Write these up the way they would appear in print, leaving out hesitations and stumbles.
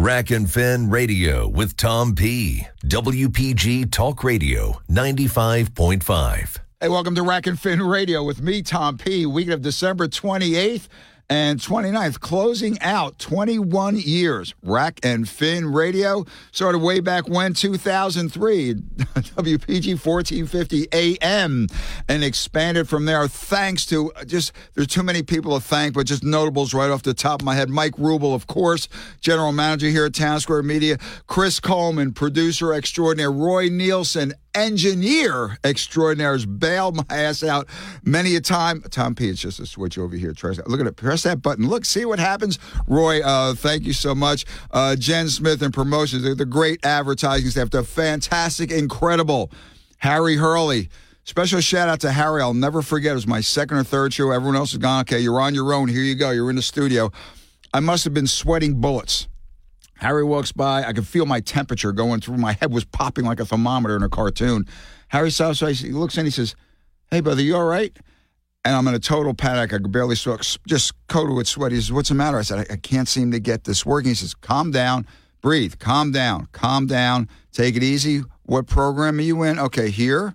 Rack and Fin Radio with Tom P. WPG Talk Radio 95.5. Hey, welcome to Rack and Fin Radio with me, Tom P. Week of December 28th and 29th, closing out 21 years. Rack and Fin Radio started way back when, 2003, WPG 1450 AM, and expanded from there thanks to there's too many people to thank, but just notables right off the top of my head. Mike Rubel, of course, general manager here at Town Square Media. Chris Coleman, producer extraordinaire. Roy Nielsen, engineer extraordinaire, has bailed my ass out many a time. Tom P, it's just a switch over here. Look at it. Press that button. Look, see what happens. Roy, thank you so much. Jen Smith and promotions. They're the great advertising staff. They're fantastic, incredible. Harry Hurley. Special shout out to Harry. I'll never forget. It was my second or third show. Everyone else is gone. Okay, you're on your own. Here you go. You're in the studio. I must have been sweating bullets. Harry walks by. I could feel my temperature going through. My head was popping like a thermometer in a cartoon. Harry stops. He looks in. He says, "Hey, brother, you all right?" And I'm in a total panic. I could barely talk, just coated with sweat. He says, "What's the matter?" I said, I can't seem to get this working. He says, "Calm down. Breathe. Calm down. Calm down. Take it easy. What program are you in?" "Okay, here.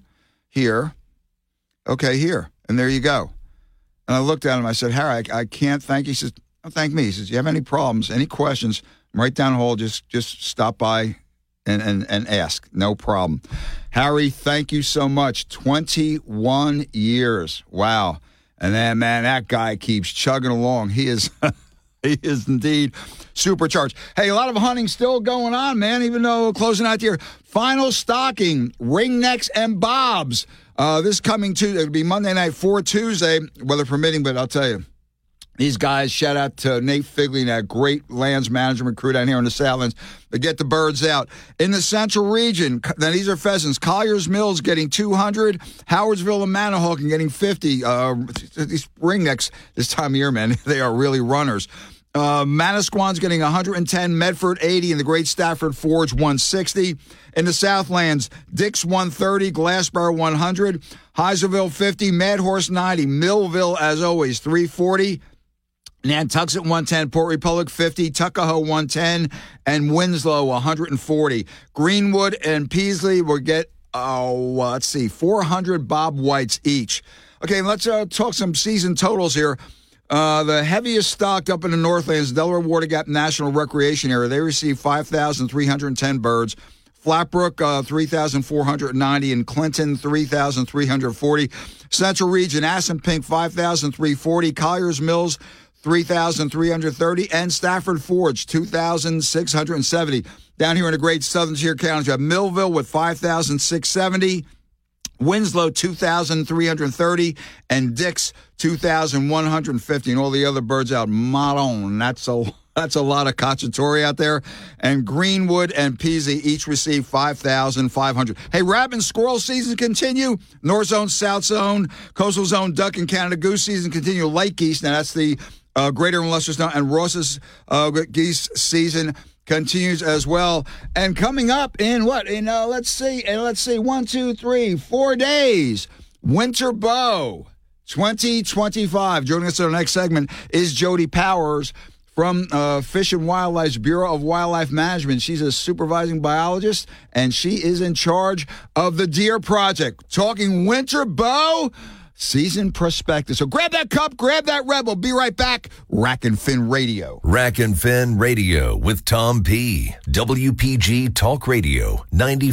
Okay, here." And there you go. And I looked at him. I said, "Harry, I can't thank you." He says, "Don't thank me." He says, "You have any problems, any questions, right down the hall, just stop by and ask. No problem." Harry, thank you so much. 21 years. Wow. And then, man, that guy keeps chugging along. He is he is indeed supercharged. Hey, a lot of hunting still going on, man, even though closing out the year. Final stocking, ringnecks and bobs. This coming Tuesday, it'll be Monday night for Tuesday, weather permitting, but I'll tell you. These guys, shout out to Nate Figley and that great lands management crew down here in the Southlands to get the birds out. In the central region, now these are pheasants. Collier's Mills getting 200. Howardsville and Manahawkin getting 50. These ringnecks this time of year, man, they are really runners. Manasquan's getting 110, Medford 80, and the Great Stafford Forge 160. In the Southlands, Dix 130, Glassboro 100, Heiserville 50, Mad Horse 90, Millville, as always, 340. Nantuxet 110, Port Republic 50, Tuckahoe 110, and Winslow 140. Greenwood and Peasley will get, 400 Bob Whites each. Okay, let's talk some season totals here. The heaviest stocked up in the Northlands, Delaware Water Gap National Recreation Area. They received 5,310 birds. Flatbrook, 3,490, and Clinton, 3,340. Central Region, Assunpink, 5,340. Collier's Mills, 3,330, and Stafford Forge, 2,670. Down here in the great southern tier counties, you have Millville with 5,670, Winslow, 2,330, and Dix, 2,150, and all the other birds out. Maron, that's a lot of cacciatore out there. And Greenwood and Peasy each received 5,500. Hey, rabbit and squirrel season continue. North Zone, South Zone, Coastal Zone, duck and Canada goose season continue. Light geese, now that's the greater and lesser snow, and Ross's geese season continues as well. And coming up in let's see, 1, 2, 3, 4 days, Winter Bow 2025. Joining us in the next segment is Jody Powers from Fish and Wildlife's Bureau of Wildlife Management. She's a supervising biologist, and she is in charge of the Deer Project. Talking Winter Bow season perspective. So grab that cup, grab that Rebel. Be right back. Rack and Fin Radio. Rack and Fin Radio with Tom P. WPG Talk Radio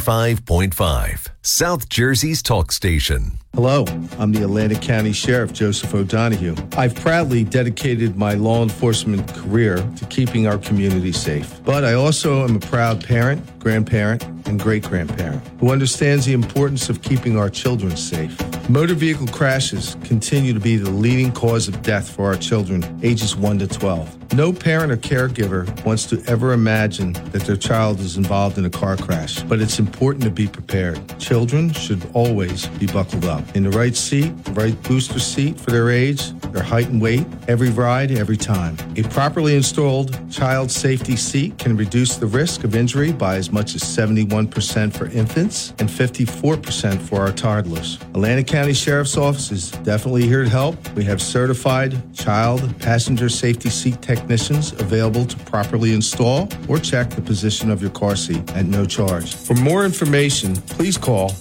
95.5. South Jersey's talk station. Hello, I'm the Atlantic County Sheriff, Joseph O'Donohue. I've proudly dedicated my law enforcement career to keeping our community safe. But I also am a proud parent, grandparent, and great-grandparent who understands the importance of keeping our children safe. Motor vehicle crashes continue to be the leading cause of death for our children ages 1 to 12. No parent or caregiver wants to ever imagine that their child is involved in a car crash, but it's important to be prepared. Children should always be buckled up. In the right seat, the right booster seat for their age, their height and weight, every ride, every time. A properly installed child safety seat can reduce the risk of injury by as much as 71% for infants and 54% for our toddlers. Atlantic County Sheriff's Office is definitely here to help. We have certified child passenger safety seat technicians technicians available to properly install or check the position of your car seat at no charge. For more information, please call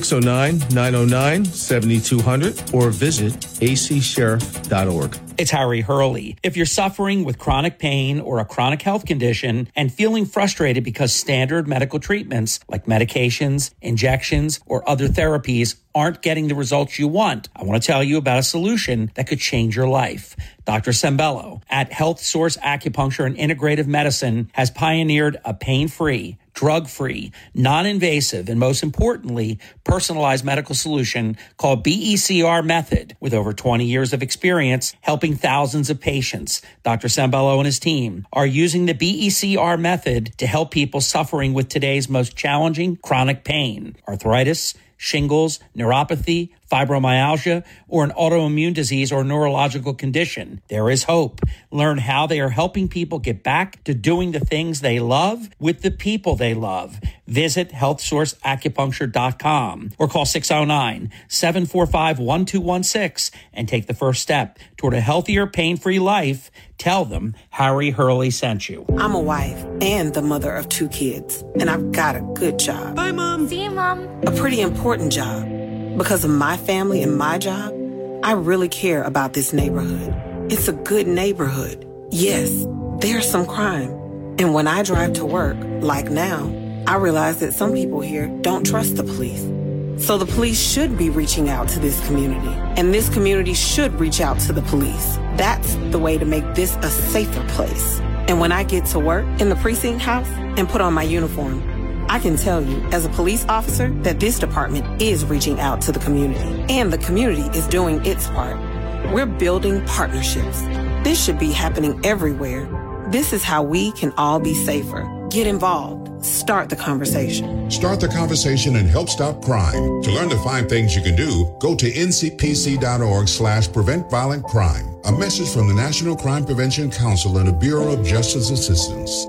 609-909-7200 or visit acsheriff.org. It's Harry Hurley. If you're suffering with chronic pain or a chronic health condition and feeling frustrated because standard medical treatments like medications, injections, or other therapies aren't getting the results you want, I want to tell you about a solution that could change your life. Dr. Sembello at Health Source Acupuncture and Integrative Medicine has pioneered a pain-free, drug-free, non-invasive, and most importantly, personalized medical solution called BECR Method. With over 20 years of experience helping thousands of patients, Dr. Sembello and his team are using the BECR Method to help people suffering with today's most challenging chronic pain, arthritis, shingles, neuropathy, fibromyalgia, or an autoimmune disease or neurological condition. There is hope. Learn how they are helping people get back to doing the things they love with the people they love. Visit healthsourceacupuncture.com or call 609-745-1216 and take the first step toward a healthier, pain-free life. Tell them Harry Hurley sent you. I'm a wife and the mother of 2 kids, and I've got a good job. Bye, Mom. See you, Mom. A pretty important job. Because of my family and my job, I really care about this neighborhood. It's a good neighborhood. Yes, there's some crime. And when I drive to work, like now, I realize that some people here don't trust the police. So the police should be reaching out to this community, and this community should reach out to the police. That's the way to make this a safer place. And when I get to work in the precinct house and put on my uniform, I can tell you, as a police officer, that this department is reaching out to the community, and the community is doing its part. We're building partnerships. This should be happening everywhere. This is how we can all be safer. Get involved. Start the conversation. Start the conversation and help stop crime. To learn the 5 things you can do, go to ncpc.org/prevent violent crime. A message from the National Crime Prevention Council and the Bureau of Justice Assistance.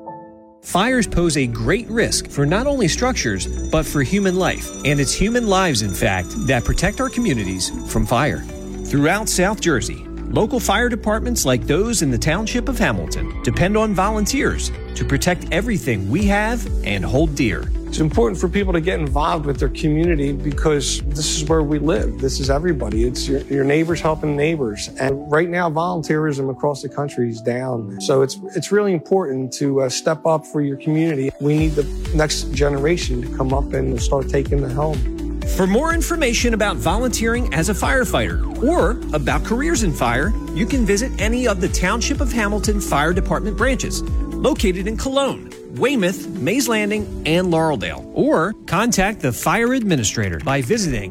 Fires pose a great risk for not only structures, but for human life. And it's human lives, in fact, that protect our communities from fire. Throughout South Jersey, local fire departments like those in the township of Hamilton depend on volunteers to protect everything we have and hold dear. It's important for people to get involved with their community because this is where we live. This is everybody. It's your neighbors helping neighbors. And right now, volunteerism across the country is down. So it's really important to step up for your community. We need the next generation to come up and start taking the helm. For more information about volunteering as a firefighter or about careers in fire, you can visit any of the Township of Hamilton Fire Department branches located in Cologne, Weymouth, Mays Landing, and Laureldale. Or contact the fire administrator by visiting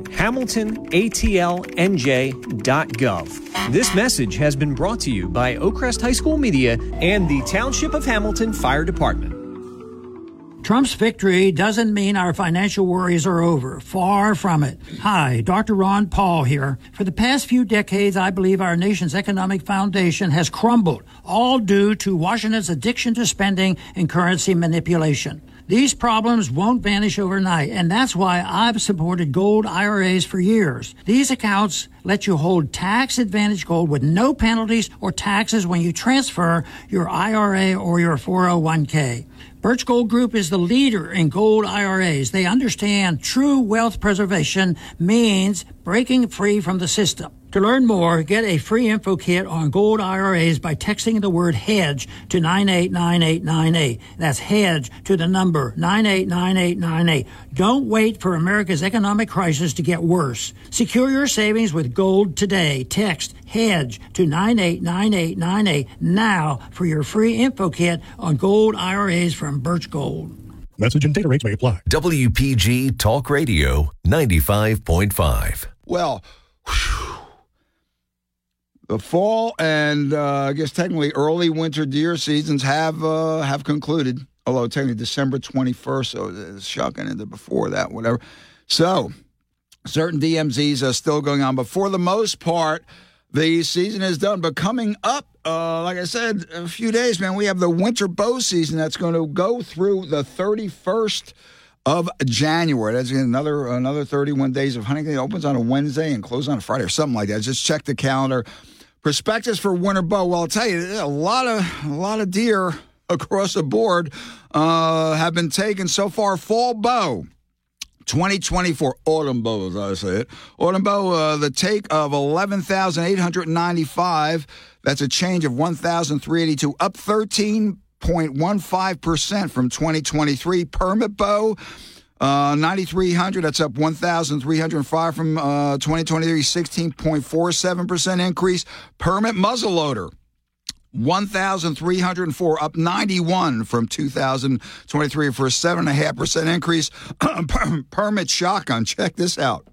hamiltonatlnj.gov. This message has been brought to you by Oakcrest High School Media and the Township of Hamilton Fire Department. Trump's victory doesn't mean our financial worries are over. Far from it. Hi, Dr. Ron Paul here. For the past few decades, I believe our nation's economic foundation has crumbled, all due to Washington's addiction to spending and currency manipulation. These problems won't vanish overnight, and that's why I've supported gold IRAs for years. These accounts let you hold tax-advantaged gold with no penalties or taxes when you transfer your IRA or your 401k. Birch Gold Group is the leader in gold IRAs. They understand true wealth preservation means breaking free from the system. To learn more, get a free info kit on gold IRAs by texting the word HEDGE to 989898. That's HEDGE to the number 989898. Don't wait for America's economic crisis to get worse. Secure your savings with gold today. Text HEDGE to 989898 now for your free info kit on gold IRAs from Birch Gold. Message and data rates may apply. WPG Talk Radio 95.5. Well, the fall and I guess technically early winter deer seasons have concluded. Although technically December 21st, so it's shocking into before that, whatever. So certain DMZs are still going on, but for the most part, the season is done. But coming up, like I said, a few days, man, we have the winter bow season that's going to go through the 31st of January. That's another 31 days of hunting. It opens on a Wednesday and closes on a Friday or something like that. Just check the calendar. Prospectus for winter bow. Well, I'll tell you, a lot of deer across the board have been taken so far. Fall bow, 2024 autumn bow, as I say it. Autumn bow, the take of 11,895. That's a change of 1,382, up 13.15% from 2023. Permit bow, 9,300. That's up 1,305 from 2023. 16.47% increase. Permit muzzleloader, 1,304, up 91 from 2023 for a 7.5% increase. Permit shotgun, check this out,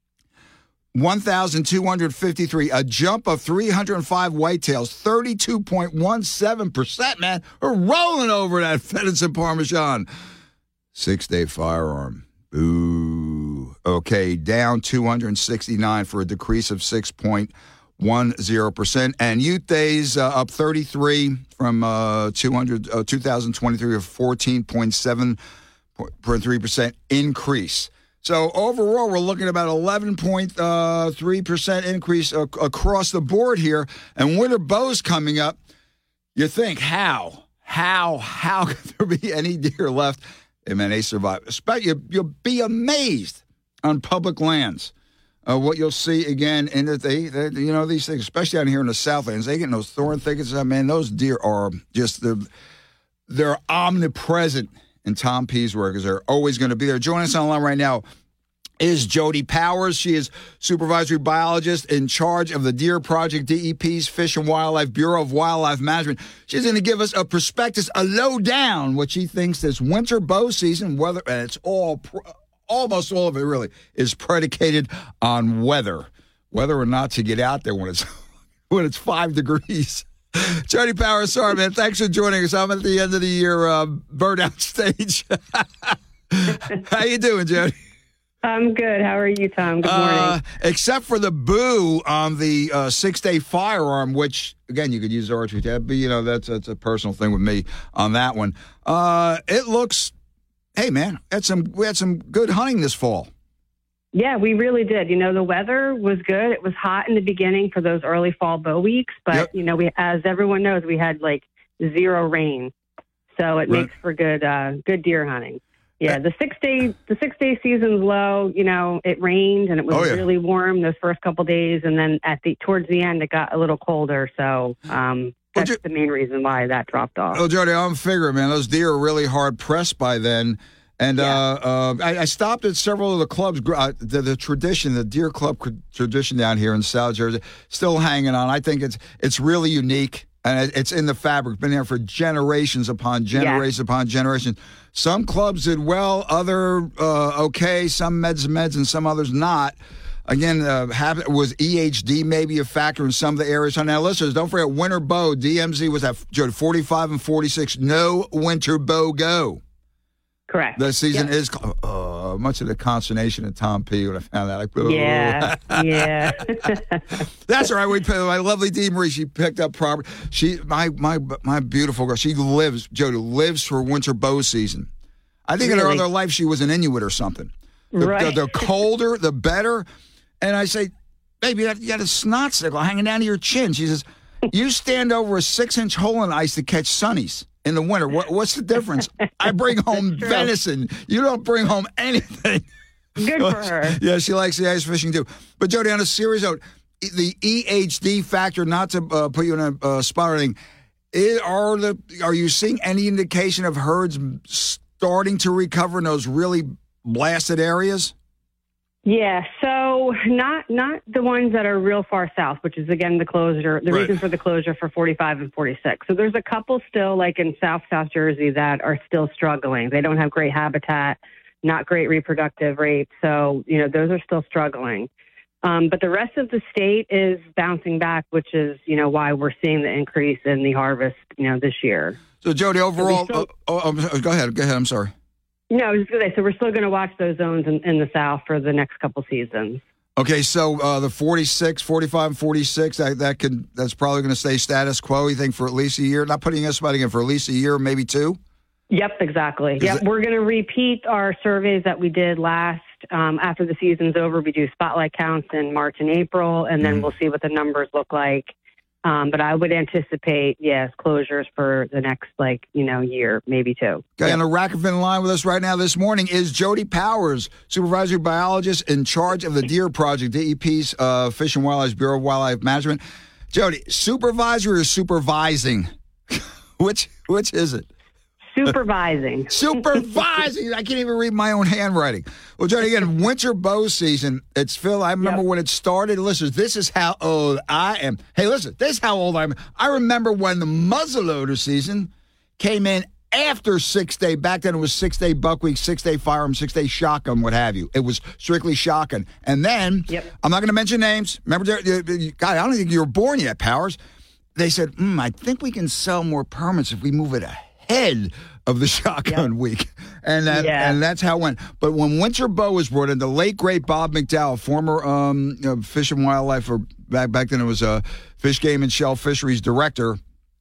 1,253, a jump of 305 whitetails, 32.17%, man. We're rolling over that Venison Parmesan. 6-day firearm. Ooh. Okay, down 269 for a decrease of 6.10%. And youth days up 33 from 2023 of 14.73% increase. So overall, we're looking at about 11.3% increase across the board here. And winter bows coming up. You think, how could there be any deer left? And man, they survive. You'll be amazed on public lands. What you'll see again, and these things, especially out here in the Southlands, they get in those thorn thickets. Man, those deer are just they're omnipresent in Tom P's work, because they're always going to be there. Joining us on the line right now is Jody Powers. She is supervisory biologist in charge of the Deer Project, DEP's Fish and Wildlife Bureau of Wildlife Management. She's going to give us a prospectus, a lowdown, what she thinks this winter bow season, weather, and it's almost all of it really is predicated on weather or not to get out there when it's 5 degrees. Jody Powers, sorry, man. Thanks for joining us. I'm at the end of the year burnout stage. How you doing, Jody? I'm good. How are you, Tom? Good morning. Except for the boo on the 6-day firearm, which, again, you could use archery tab, but, that's a personal thing with me on that one. It looks, hey, man, we had some good hunting this fall. Yeah, we really did. The weather was good. It was hot in the beginning for those early fall bow weeks, but, we, as everyone knows, we had like 0 rain. So it makes for good deer hunting. Yeah, the 6-day season's low. It rained and it was really warm those first couple days, and then towards the end it got a little colder. So that's the main reason why that dropped off. Oh, Jody, I'm figuring, man, those deer are really hard pressed by then. And I stopped at several of the clubs. The tradition, the Deer Club tradition down here in South Jersey, still hanging on. I think it's really unique. And it's in the fabric, been there for generations upon generations upon generations. Some clubs did well, other okay, some meds, and some others not. Again, was EHD maybe a factor in some of the areas? Now, listeners, don't forget, winter bow, DMZ was at 45 and 46. No winter bow go. Correct. The season is much of the consternation of Tom P. when I found that. Yeah. That's all right. My lovely Dee Marie, she picked up property. My beautiful girl, Jody lives for winter bow season. I think in her other life she was an Inuit or something. The colder, the better. And I say, baby, you got a snot sickle hanging down to your chin. She says, you stand over a 6-inch hole in ice to catch sunnies in the winter. What's the difference? I bring home venison. You don't bring home anything. Good for her. Yeah, she likes the ice fishing too. But Jody, on a serious note, the EHD factor, not to put you in a spot or anything, are you seeing any indication of herds starting to recover in those really blasted areas? Yeah, so not the ones that are real far south, which is, again, the reason for the closure for 45 and 46. So there's a couple still, like in South Jersey, that are still struggling. They don't have great habitat, not great reproductive rates. So, those are still struggling. But the rest of the state is bouncing back, which is, why we're seeing the increase in the harvest, this year. So, Jody, overall, go ahead. I'm sorry. No, I was just going to say, so we're still going to watch those zones in the South for the next couple seasons. Okay, so the 46, 45, and 46, that's probably going to stay status quo, you think, for at least a year? Not putting us about again, for at least a year, maybe 2? Yep, exactly. We're going to repeat our surveys that we did last after the season's over. We do spotlight counts in March and April, and then we'll see what the numbers look like But I would anticipate, yes, closures for the next, year, maybe two. Okay, on the Rackerfin line with us right now this morning is Jody Powers, supervisory biologist in charge of the Deer Project, DEP's Fish and Wildlife Bureau of Wildlife Management. Jody, supervisor or supervising? Which is it? Supervising. Supervising. I can't even read my own handwriting. Well, Jody, again, winter bow season. It's Phil. I remember when it started. Listen, this is how old I am. Hey, listen, this is how old I am. I remember when the muzzleloader season came in after 6-day. Back then it was 6-day buck week, 6-day firearm, 6-day shotgun, what have you. It was strictly shotgun. And then, I'm not going to mention names. Remember, God, I don't think you were born yet, Powers. They said, I think we can sell more permits if we move it ahead of the shotgun week. And that's how it went. But when winter bow was brought in, the late, great Bob McDowell, former Fish and Wildlife, or back then it was Fish, Game, and Shell Fisheries Director,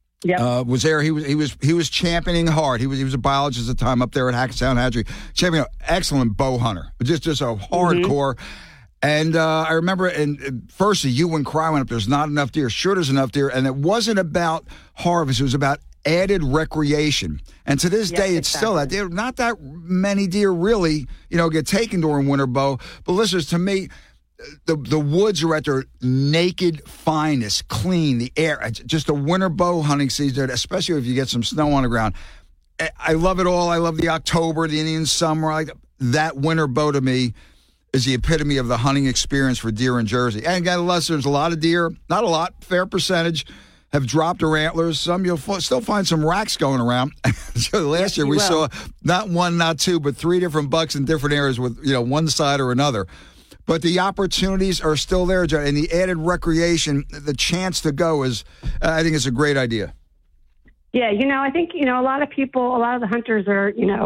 was there. He was championing hard. He was a biologist at the time up there at Hackettstown Hatchery. Championing, excellent bow hunter, just a hardcore. And I remember, first the hue and cry went up. There's not enough deer. Sure, there's enough deer. And it wasn't about harvest. It was about added recreation. And to this day, it's still that. There not that many deer really, get taken during winter bow. But listeners, to me, the woods are at their naked finest, clean, the air. Just a winter bow hunting season, especially if you get some snow on the ground. I love it all. I love the October, the Indian summer. That winter bow to me is the epitome of the hunting experience for deer in Jersey. And again, there's a lot of deer, not a lot, fair percentage, have dropped their antlers. Some you'll still find some racks going around. So last year we saw not one, not two, but 3 different bucks in different areas with one side or another. But the opportunities are still there, John, and the added recreation, the chance to go is, I think, it's a great idea. Yeah, I think a lot of people, a lot of the hunters are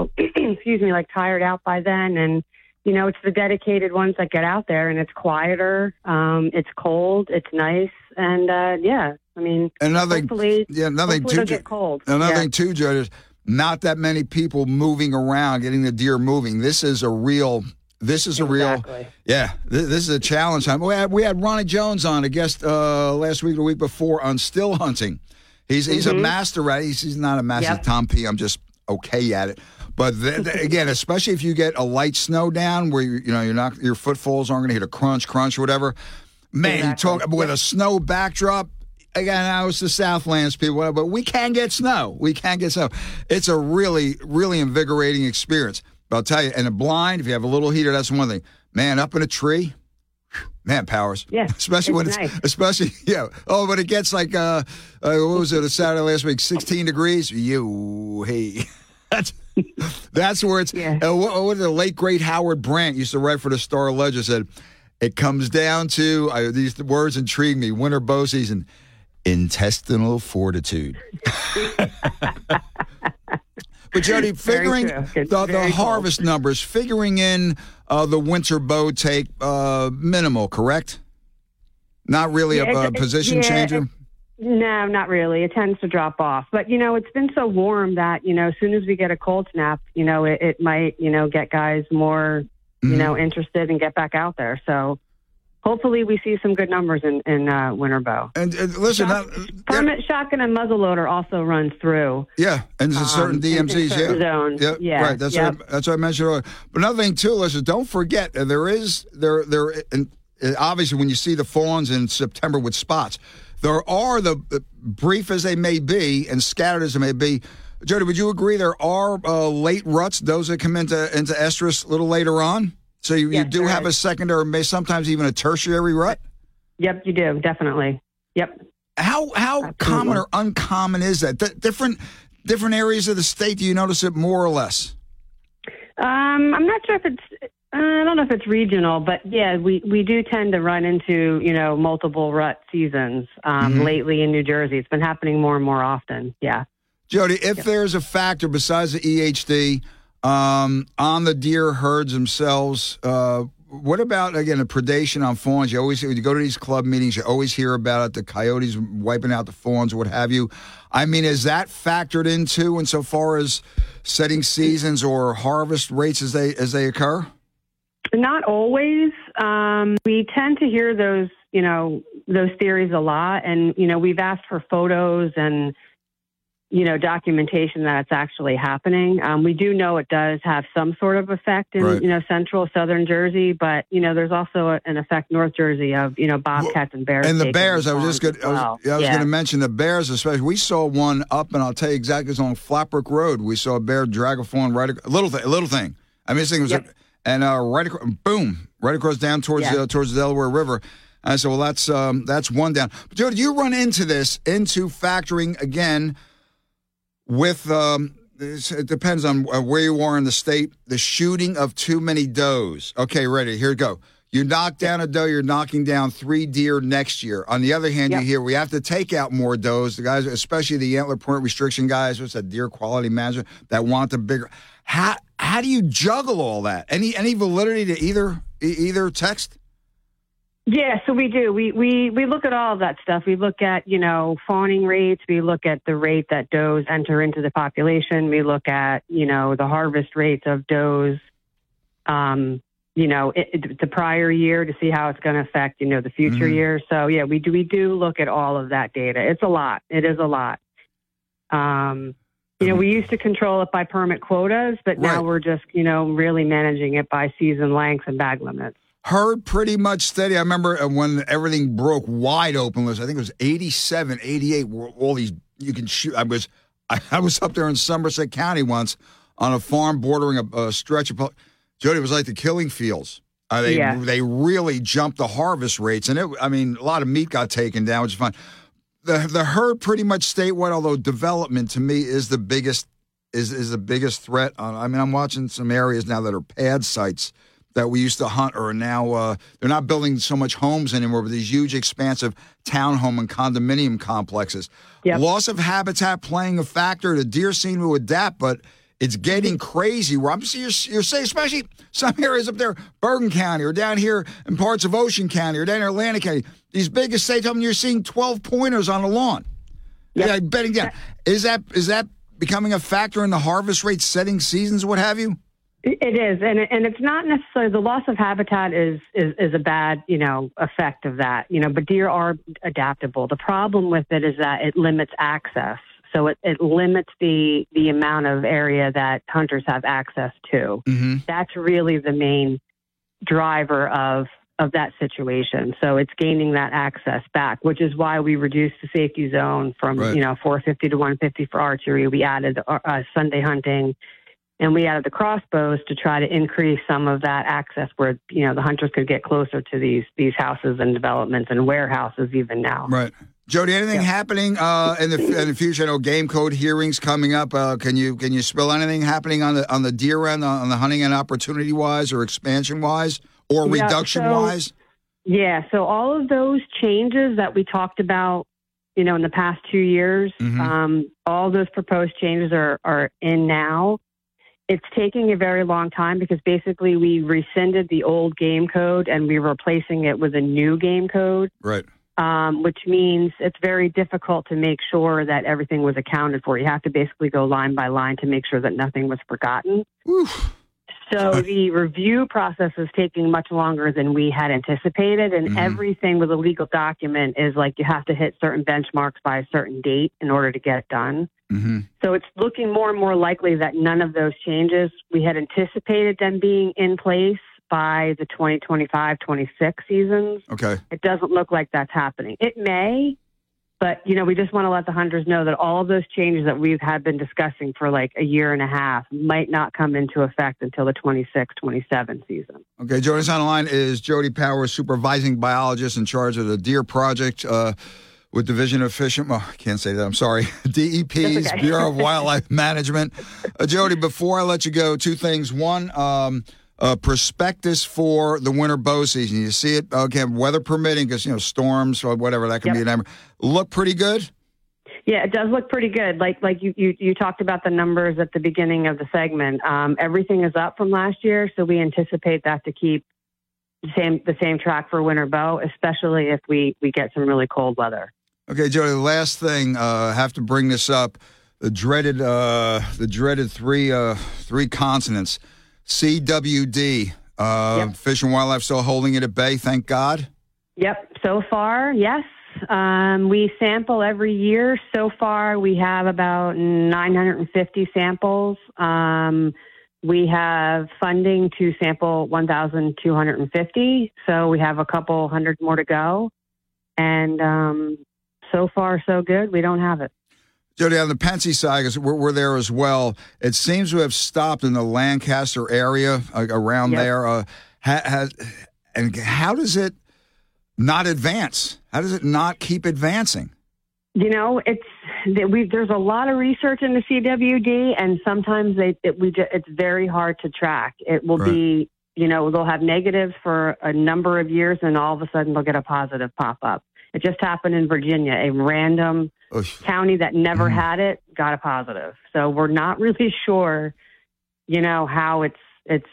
tired out by then, and it's the dedicated ones that get out there, and it's quieter, it's cold, it's nice, and hopefully it'll get cold. Another thing too, Joe, is not that many people moving around, getting the deer moving. This is a real. This is a challenge time. We had Ronnie Jones on, a guest last week or the week before on still hunting. He's a master at it. He's not a master at Tom P. I'm just okay at it. But again, especially if you get a light snow down where your footfalls aren't going to hit a crunch or whatever. Man, you talk with a snow backdrop. Again, I was the Southlands people, but we can get snow. It's a really, really invigorating experience. But I'll tell you, and a blind, if you have a little heater, that's one thing. Man, up in a tree, man, Powers. Yeah, especially when it's nice. When it gets like what was it? A Saturday last week, 16 degrees. That's where it's. What the late great Howard Brandt used to write for the Star Ledger said, it comes down to these words intrigue me. Winter bow season, intestinal fortitude. But Jody, figuring the harvest numbers, figuring in the winter bow take minimal, correct? Not really a position changer? No, not really. It tends to drop off. But, it's been so warm that, as soon as we get a cold snap, it might, get guys more, interested and get back out there. So hopefully we see some good numbers in winter bow. And listen, permit shotgun and muzzleloader also runs through. Yeah, and there's certain DMCs, certain zones. Yeah, right. That's what I mentioned earlier. But another thing too, listen, don't forget there and obviously when you see the fawns in September with spots, there are the brief as they may be and scattered as they may be. Jody, would you agree there are late ruts, those that come into estrus a little later on? So you do have a secondary, or sometimes even a tertiary rut? Yep, you do, definitely. Yep. How common or uncommon is that? Different areas of the state, do you notice it more or less? I'm not sure if it's, I don't know if it's regional, but yeah, we do tend to run into, multiple rut seasons lately in New Jersey. It's been happening more and more often, yeah. Jody, if there's a factor besides the EHD on the deer herds themselves, what about, again, the predation on fawns? You go to these club meetings, you always hear about it, the coyotes wiping out the fawns, what have you. I mean, is that factored into insofar as setting seasons or harvest rates as they occur? Not always. We tend to hear those, those theories a lot. And, we've asked for photos and, documentation that it's actually happening. We do know it does have some sort of effect in, central, southern Jersey, but, there's also an effect North Jersey of, bobcats and bears. And the bears, I was going to mention the bears, especially. We saw one up, and I'll tell you exactly, it's on Flatbrook Road. We saw a bear drag a fawn a little thing. I mean, this thing was, right across down towards the Delaware River. I said, well, that's one down. But Joe, did you run into factoring again with, it depends on where you are in the state, the shooting of too many does? Okay, ready, here we go. You knock down a doe, you're knocking down 3 deer next year. On the other hand, you hear we have to take out more does. The guys, especially the antler point restriction guys, what's that, deer quality management, that want the bigger. How do you juggle all that? Any validity to either text? Yeah, so we do. We look at all of that stuff. We look at, fawning rates. We look at the rate that does enter into the population. We look at, the harvest rates of does, the prior year to see how it's going to affect, the future year. So, yeah, we do look at all of that data. It's a lot. It is a lot. We used to control it by permit quotas, but now we're just, really managing it by season lengths and bag limits. Herd pretty much steady. I remember when everything broke wide open, I think it was 87, 88, where all these, you can shoot. I was up there in Somerset County once on a farm bordering a stretch of, Jody, it was like the killing fields. They really jumped the harvest rates. And a lot of meat got taken down, which is fine. The herd pretty much statewide, although development to me is the biggest threat. I'm watching some areas now that are pad sites that we used to hunt are now, they're not building so much homes anymore, but these huge, expansive townhome and condominium complexes. Yep. Loss of habitat playing a factor. The deer seem to adapt, but it's getting crazy. Where you're saying, especially some areas up there, Bergen County, or down here in parts of Ocean County, or down in Atlantic County, these big estates, you're seeing 12 pointers on the lawn. Yep. Yeah, bedding down. Is that becoming a factor in the harvest rate, setting seasons, what have you? It is, and it's not necessarily the loss of habitat is a bad effect of that, but deer are adaptable. The problem with it is that it limits access, so it limits the amount of area that hunters have access to. Mm-hmm. That's really the main driver of that situation. So it's gaining that access back, which is why we reduced the safety zone from 450 to 150 for archery. We added Sunday hunting. And we added the crossbows to try to increase some of that access where, the hunters could get closer to these houses and developments and warehouses even now. Right. Jody, anything happening in the future? I know game code hearings coming up. Can you spill anything happening on the deer end, on the hunting end, opportunity wise or expansion wise or reduction wise? Yeah. So all of those changes that we talked about, in the past 2 years, all those proposed changes are in now. It's taking a very long time because basically we rescinded the old game code and we're replacing it with a new game code. Right. Which means it's very difficult to make sure that everything was accounted for. You have to basically go line by line to make sure that nothing was forgotten. Oof. So the review process is taking much longer than we had anticipated. And everything with a legal document is like you have to hit certain benchmarks by a certain date in order to get it done. Mm-hmm. So it's looking more and more likely that none of those changes, we had anticipated them being in place by the 2025-26 seasons. Okay. It doesn't look like that's happening. It may, but, we just want to let the hunters know that all of those changes that we've been discussing for like a year and a half might not come into effect until the 26-27 season. Okay. Joining us on the line is Jody Powers, supervising biologist in charge of the Deer Project, with Division of Fish and, I can't say that, I'm sorry, DEP's, okay. Bureau of Wildlife Management. Jody, before I let you go, two things. One, prospectus for the winter bow season. You see it, weather permitting, because, storms or whatever, that can be an number. Look pretty good? Yeah, it does look pretty good. Like you talked about the numbers at the beginning of the segment. Everything is up from last year, so we anticipate that to keep the same track for winter bow, especially if we get some really cold weather. Okay, Jody, the last thing, I have to bring this up. The dreaded three consonants, CWD. Fish and Wildlife still holding it at bay, thank God. Yep. So far, yes. We sample every year. So far, we have about 950 samples. We have funding to sample 1,250. So we have a couple hundred more to go. And so far, so good. We don't have it. Jody, on the Pennsy side, because we're there as well, it seems to have stopped in the Lancaster area around there. And how does it not advance? How does it not keep advancing? You know, there's a lot of research in the CWD, and sometimes it's very hard to track. It will be, you know, they'll have negatives for a number of years, and all of a sudden they'll get a positive pop up. It just happened in Virginia. A random county that never had it got a positive. So we're not really sure, you know, how it's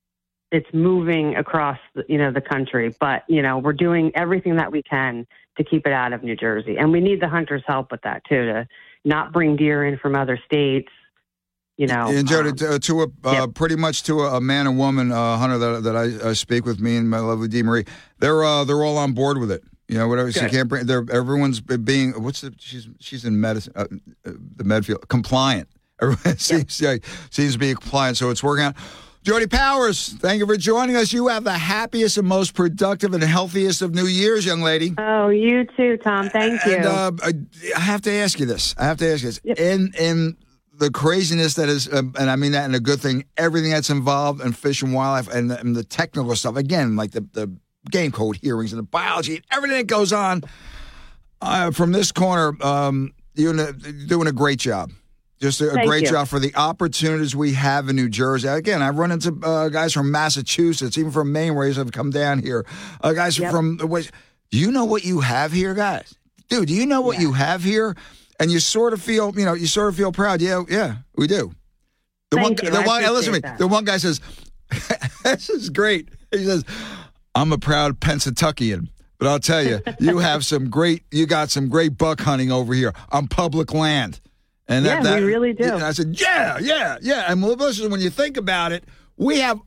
moving across, the country. But, you know, we're doing everything that we can to keep it out of New Jersey. And we need the hunters' help with that, too, to not bring deer in from other states, you know. And, Jody, pretty much to a man and woman hunter that I speak with, me and my lovely Dee Marie, they're all on board with it. You know, whatever. She can't bring. Everyone's being. She's in medicine, the med field, compliant. Everyone seems to be compliant, so it's working out. Jody Powers, thank you for joining us. You have the happiest and most productive and healthiest of New Year's, young lady. Oh, you too, Tom. Thank you. And I have to ask you this. Yep. In the craziness that is, and I mean that in a good thing, everything that's involved in fish and wildlife and the technical stuff. Again, like the game code hearings and the biology and everything that goes on. From this corner, you're doing a great job. Just a great job for the opportunities we have in New Jersey. Again, I've run into guys from Massachusetts, even from Maine, where have come down here. Guys from the West. Do you know what you have here, guys? Dude, do you know what you have here? And you sort of feel, proud. Yeah, we do. Listen to me. The one guy says, "This is great." He says, "I'm a proud Pennsatuckian, but I'll tell you, you got some great buck hunting over here on public land." And we really do. And I said, yeah. And listen, when you think about it, we have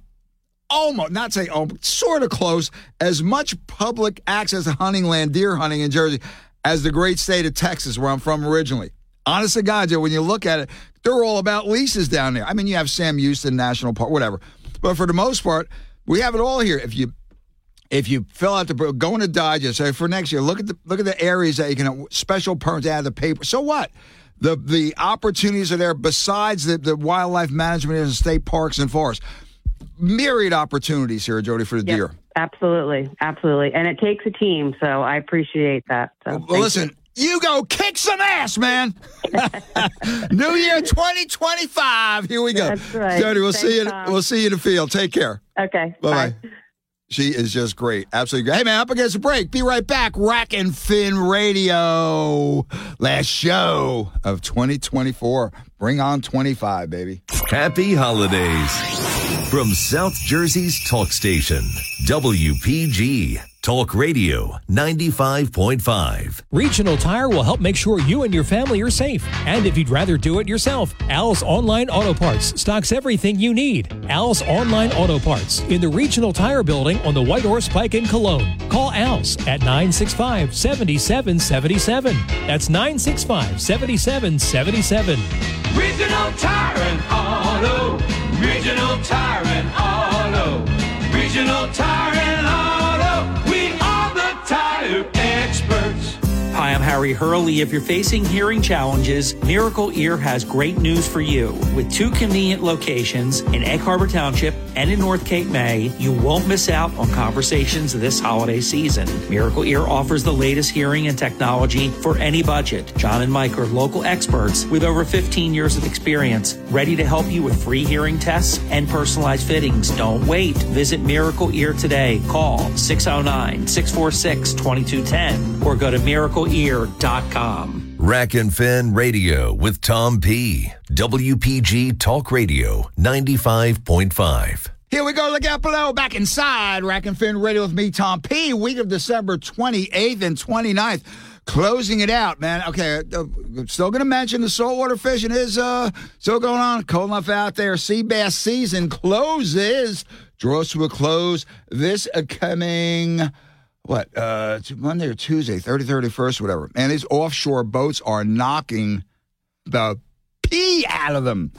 sort of close, as much public access to hunting land, deer hunting in Jersey, as the great state of Texas, where I'm from originally. Honest to God, Joe, when you look at it, they're all about leases down there. I mean, you have Sam Houston National Park, whatever. But for the most part, we have it all here. If you fill out go into Digest, say for next year, look at the areas that you can special permits out of the paper. So what? The opportunities are there besides the wildlife management in state parks and forests. Myriad opportunities here, Jody, for the deer. Absolutely. And it takes a team, so I appreciate that. So well, listen, you go kick some ass, man. New Year 2025. Here we go. That's right. Jody, we'll see you in the field. Take care. Okay. Bye-bye. She is just great. Absolutely great. Hey, man, up against a break. Be right back. Rack and Fin Radio. Last show of 2024. Bring on 25, baby. Happy holidays from South Jersey's talk station, WPG. Talk Radio 95.5. Regional Tire will help make sure you and your family are safe. And if you'd rather do it yourself, Al's Online Auto Parts stocks everything you need. Al's Online Auto Parts in the Regional Tire Building on the White Horse Pike in Cologne. Call Al's at 965-7777. That's 965-7777. Regional Tire and Auto. Regional Tire and Auto. Regional Tire and Auto. Tire experts. Hi, I'm Harry Hurley. If you're facing hearing challenges, Miracle Ear has great news for you. With 2 convenient locations in Egg Harbor Township and in North Cape May, you won't miss out on conversations this holiday season. Miracle Ear offers the latest hearing and technology for any budget. John and Mike are local experts with over 15 years of experience, ready to help you with free hearing tests and personalized fittings. Don't wait. Visit Miracle Ear today. Call 609-646-2210 or go to miracleear.com. Rack and Fin Radio with Tom P. WPG Talk Radio 95.5. Here we go. Look out below. Back inside Rack and Fin Radio with me, Tom P. Week of December 28th and 29th. Closing it out, man. Okay, still going to mention the saltwater fishing is still going on. Cold enough out there. Sea bass season draws to a close this coming Monday or Tuesday, 31st, whatever. And these offshore boats are knocking the pee out of them.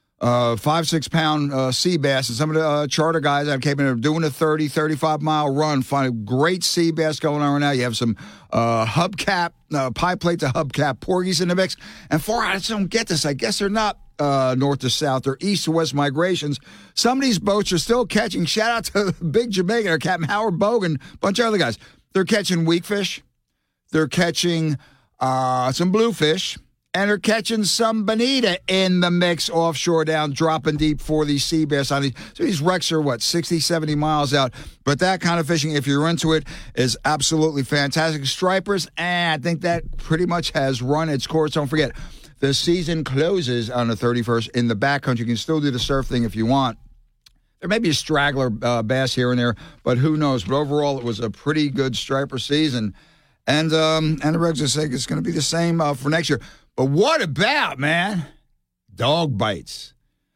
5-6 pound sea bass, and some of the charter guys I've came in are doing a 35 mile run, find a great sea bass going on right now. You have some hubcap, pie plate to hubcap porgies in the mix. And far out, I just don't get this. I guess they're not north to south or east to west migrations. Some of these boats are still catching. Shout out to Big Jamaican or Captain Howard Bogan, a bunch of other guys. They're catching weakfish. They're catching some bluefish. And they're catching some bonita in the mix offshore down, dropping deep for these sea bass on these. So these wrecks are, 60, 70 miles out. But that kind of fishing, if you're into it, is absolutely fantastic. Stripers, I think that pretty much has run its course. Don't forget, the season closes on the 31st in the backcountry. You can still do the surf thing if you want. There may be a straggler bass here and there, but who knows? But overall, it was a pretty good striper season. And the regs are saying it's going to be the same for next year. But what about, man, dog bites?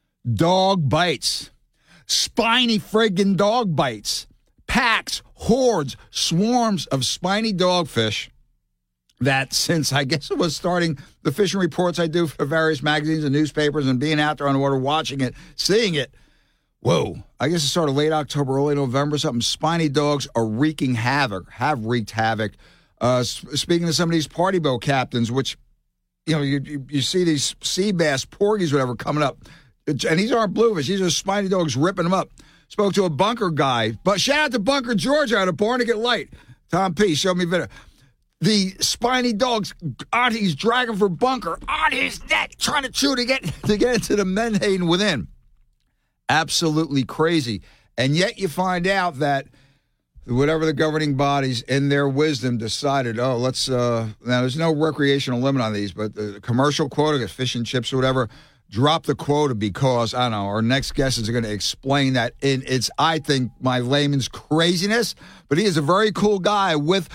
Dog bites. Spiny friggin' dog bites. Packs, hordes, swarms of spiny dogfish that since, I guess it was starting the fishing reports I do for various magazines and newspapers and being out there on the water, watching it, seeing it, whoa, I guess it started late October, early November, something. Spiny dogs are wreaking havoc, have wreaked havoc. Speaking of some of these party boat captains, which, you see these sea bass, porgies, whatever, coming up. And these aren't bluefish. These are spiny dogs ripping them up. Spoke to a bunker guy. But shout out to Bunker Georgia out of Barnegat Light. Tom P. showed me video. The spiny dogs, he's dragging for Bunker on his neck, trying to chew to get into the menhaden within. Absolutely crazy. And yet you find out that whatever the governing bodies in their wisdom decided, let's, now there's no recreational limit on these, but the commercial quota, fish and chips or whatever, drop the quota because, I don't know, our next guest is going to explain that in its, I think, my layman's craziness, but he is a very cool guy with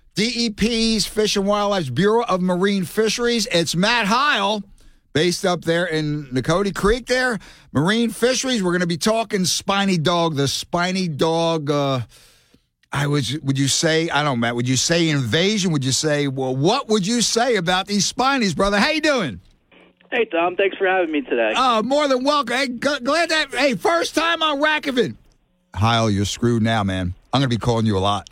DEP's Fish and Wildlife's Bureau of Marine Fisheries. It's Matt Heil, based up there in Nakota Creek there. Marine Fisheries, we're going to be talking spiny dog, the spiny dog, would you say, I don't know, Matt, would you say invasion? Would you say, well, what would you say about these spinies, brother? How you doing? Hey, Tom, thanks for having me today. Oh, more than welcome. Hey, glad that, first time on Rackovan. Heil, you're screwed now, man. I'm going to be calling you a lot.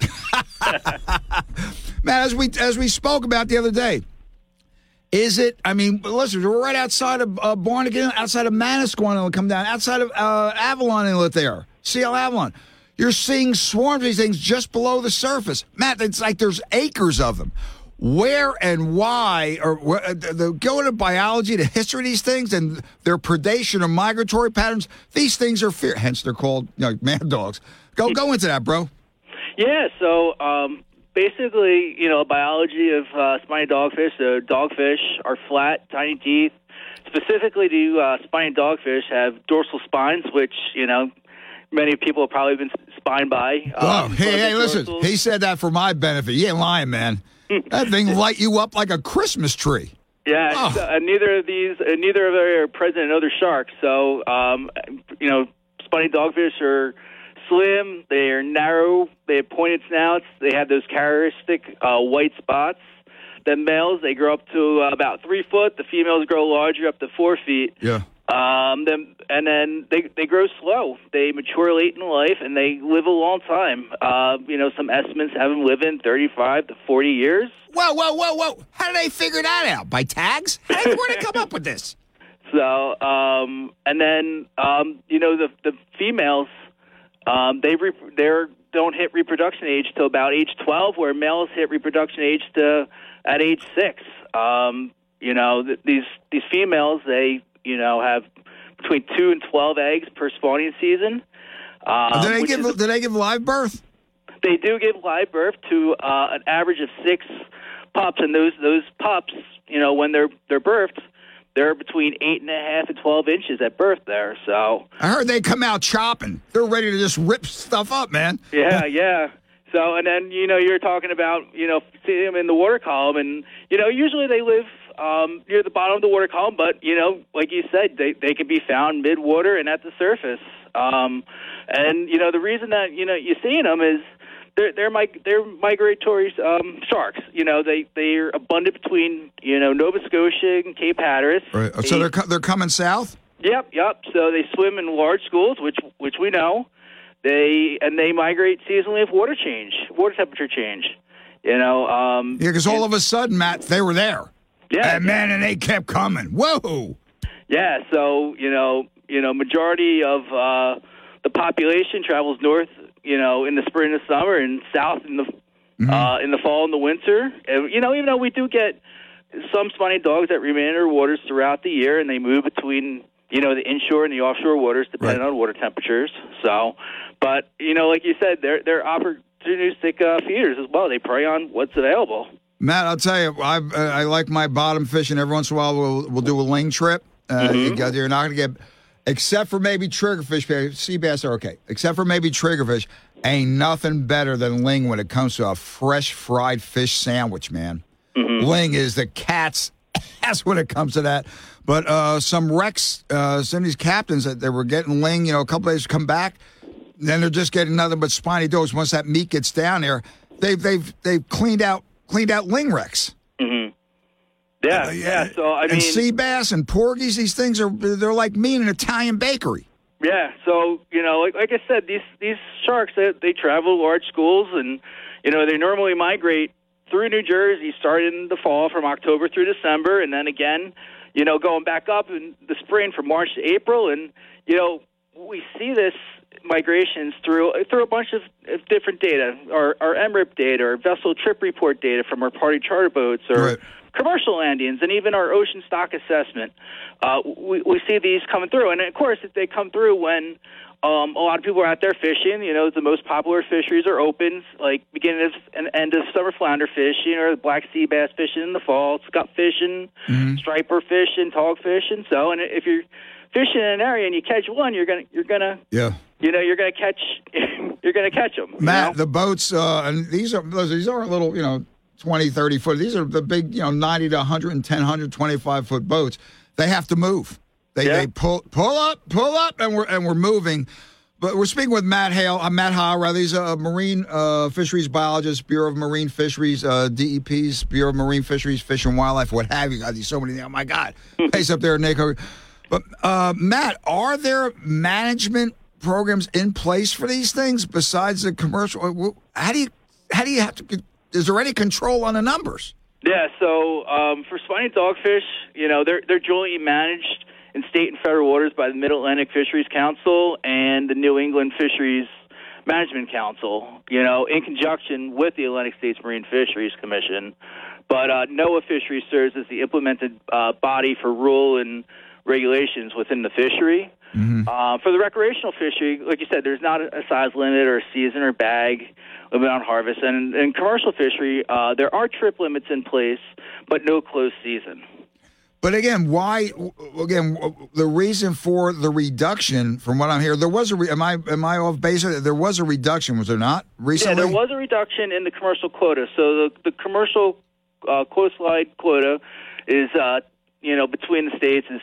Matt, as we spoke about the other day, listen, we're right outside of Barnegat, outside of Manasquan, it'll come down, outside of Avalon Inlet there, CL Avalon. You're seeing swarms of these things just below the surface. Matt, it's like there's acres of them. Where and why, or go into biology, the history of these things and their predation or migratory patterns, these things are hence they're called mad dogs. Go into that, bro. Yeah, so basically, biology of spiny dogfish. The dogfish are flat, tiny teeth. Specifically, do spiny dogfish have dorsal spines, which, many people have probably been spined by. Hey, listen. He said that for my benefit. You ain't lying, man. That thing light you up like a Christmas tree. Yeah, neither of them are present in other sharks. So, spiny dogfish are slim. They are narrow. They have pointed snouts. They have those characteristic white spots. The males, they grow up to about 3 foot. The females grow larger, up to 4 feet. Yeah. Then they grow slow. They mature late in life, and they live a long time. Some estimates have them living 35 to 40 years. Whoa. How do they figure that out? By tags? Where did they come up with this? So, the females, they don't hit reproduction age till about age 12, where males hit reproduction age at age 6. These females, they have between 2 and 12 eggs per spawning season. Do they give live birth? They do give live birth to an average of 6 pups, and those pups, when they're birthed, they're between 8.5 and 12 inches at birth there. So I heard they come out chopping. They're ready to just rip stuff up, man. Yeah. So, and then, you're talking about, seeing them in the water column, and, usually they live near the bottom of the water column, but, like you said, they can be found mid-water and at the surface. The reason that, you're seeing them is they're migratory sharks. You know, they're abundant between Nova Scotia and Cape Hatteras. Right. So they're coming south. Yep. So they swim in large schools, which we know. They migrate seasonally with water temperature change. Because all of a sudden, Matt, they were there. Yeah, and they kept coming. Whoa. Yeah. So majority of the population travels north. In the spring and the summer, and south in the fall and the winter. And, even though we do get some spiny dogs that remain in our waters throughout the year, and they move between the inshore and the offshore waters depending on water temperatures. So, but like you said, they're opportunistic feeders as well. They prey on what's available. Matt, I'll tell you, I like my bottom fishing. Every once in a while, we'll do a ling trip. You're not going to get. Except for maybe triggerfish, sea bass are okay. Except for maybe triggerfish, ain't nothing better than ling when it comes to a fresh fried fish sandwich, man. Ling is the cat's ass when it comes to that. But some wrecks, some of these captains that they were getting ling, a couple days come back, then they're just getting nothing but spiny dogs. Once that meat gets down there, they've cleaned out ling wrecks. Yeah. So and sea bass and porgies, these things they're like me in an Italian bakery. Yeah. So like I said, these sharks they travel large schools, and they normally migrate through New Jersey, starting in the fall from October through December, and then again, going back up in the spring from March to April, and we see this migrations through a bunch of different data, our MRIP data, our vessel trip report data from our party charter boats, or commercial landings, and even our ocean stock assessment. We see these coming through, and of course, if they come through when a lot of people are out there fishing, the most popular fisheries are open, like beginning of and end of summer flounder fishing, or the black sea bass fishing in the fall, scup fishing, striper fishing, tog fishing. So, and if you're fishing in an area and you catch one, you're gonna catch them. Matt, the boats, and these are little, 20, 30 foot. These are the big, 90 to 110, 125 foot boats. They have to move. They pull up, and we're moving. But we're speaking with Matt Hale. Matt Hale, he's a marine fisheries biologist, Bureau of Marine Fisheries, DEP's Bureau of Marine Fisheries, Fish and Wildlife, what have you. These so many. Oh my God, base up there in NACO. But Matt, are there management programs in place for these things besides the commercial? How do you have to? Is there any control on the numbers? Yeah, so for spiny dogfish, they're jointly managed in state and federal waters by the Mid-Atlantic Fisheries Council and the New England Fisheries Management Council, in conjunction with the Atlantic States Marine Fisheries Commission. But NOAA Fisheries serves as the implemented body for rule and regulations within the fishery. For the recreational fishery, like you said, there's not a size limit or a season or bag limit on harvest. And in commercial fishery, there are trip limits in place, but no closed season. But again, why? Again, the reason for the reduction, from what I'm hearing, there was am I off base? There was a reduction, was there not? Recently, yeah, there was a reduction in the commercial quota. So the commercial coastline quota is between the states is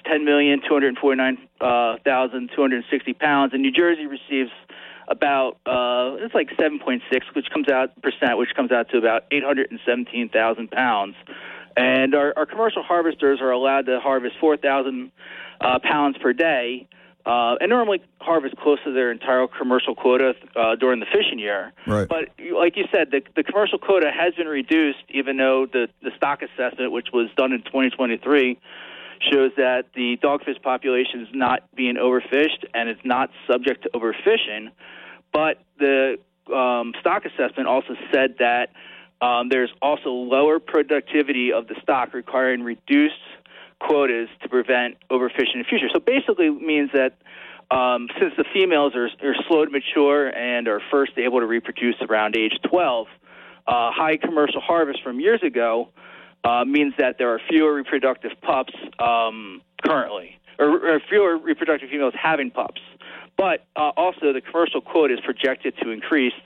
10,249,260 pounds, and New Jersey receives about it's like 7.6, which comes out to about 817,000 pounds. And our commercial harvesters are allowed to harvest 4,000 pounds per day, and normally harvest close to their entire commercial quota during the fishing year. Right. But like you said, the commercial quota has been reduced, even though the stock assessment, which was done in 2023, shows that the dogfish population is not being overfished and it's not subject to overfishing. But the stock assessment also said that there's also lower productivity of the stock, requiring reduced quotas to prevent overfishing in the future. So basically it means that since the females are slow to mature and are first able to reproduce around age 12, high commercial harvest from years ago means that there are fewer reproductive pups currently, or fewer reproductive females having pups. But also the commercial quota is projected to increase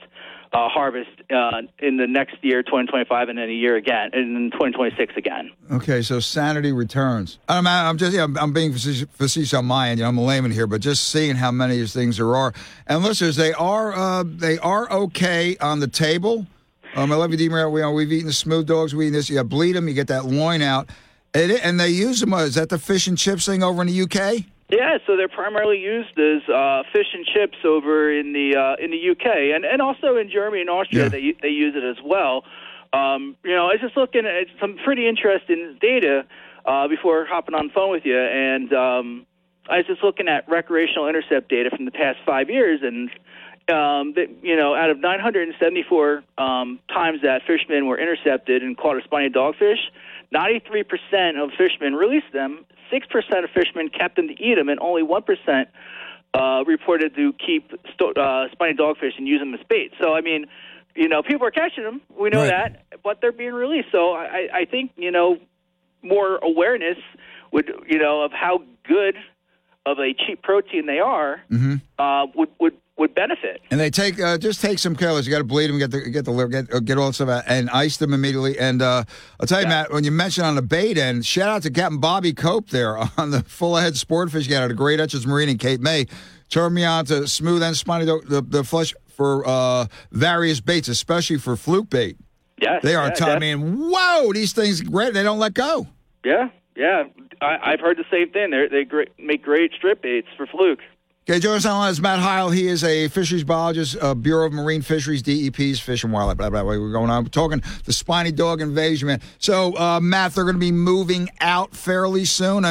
harvest in the next year, 2025, and then a year again, and in 2026 again. Okay, so sanity returns. I'm being facetious on my end. I'm a layman here, but just seeing how many of these things there are. And listeners, they are okay on the table. I love you, DeMaria. We've eaten the smooth dogs. We eat this. You bleed them. You get that loin out, and they use them. Is that the fish and chips thing over in the UK? Yeah, so they're primarily used as fish and chips over in the UK, and also in Germany and Austria. Yeah. They use it as well. I was just looking at some pretty interesting data before hopping on the phone with you, and I was just looking at recreational intercept data from the past 5 years, and out of 974 times that fishermen were intercepted and caught a spiny dogfish, 93% of fishermen released them. 6% of fishermen kept them to eat them, and only 1% reported to keep spiny dogfish and use them as bait. So, people are catching them. We know that, but they're being released. So I think, more awareness of how good of a cheap protein they are would benefit. And they just take some killers. You got to bleed them, get the liver, get all that stuff out, and ice them immediately. And I'll tell you, Matt, when you mentioned on the bait end, shout out to Captain Bobby Cope there on the Full Ahead Sportfish Guide at a Great Etches Marine in Cape May. Turned me on to smooth and spiny the flesh for various baits, especially for fluke bait. Yes, they are tough. Whoa, these things great. They don't let go. Yeah. I've heard the same thing. They make great strip baits for fluke. Okay, joining us on the line is Matt Heil. He is a fisheries biologist, Bureau of Marine Fisheries, DEPs, Fish and Wildlife, blah, blah, blah. We're going on. We're talking the spiny dog invasion, man. So, Matt, they're going to be moving out fairly soon.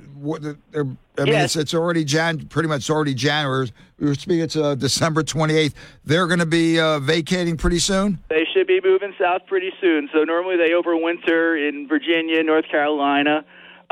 It's already pretty much it's already January. We were speaking, it's December 28th. They're going to be vacating pretty soon? They should be moving south pretty soon. So normally they overwinter in Virginia, North Carolina,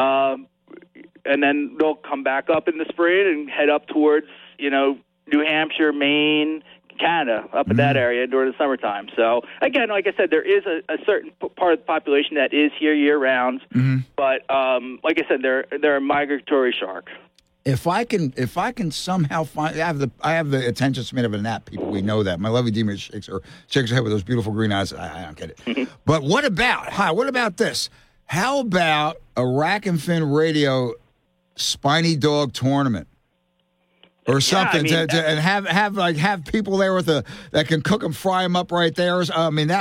and then they'll come back up in the spring and head up towards, New Hampshire, Maine, Canada, up in that area during the summertime. So, again, like I said, there is a certain part of the population that is here year-round. But, like I said, they're a migratory shark. If I can somehow find, I have the attention span of a gnat. People, we know that. My lovely Demeter shakes her head with those beautiful green eyes. I don't get it. But what about this? How about a Rack and Fin Radio spiny dog tournament or something, and have people there that can cook them, fry them up right there? It's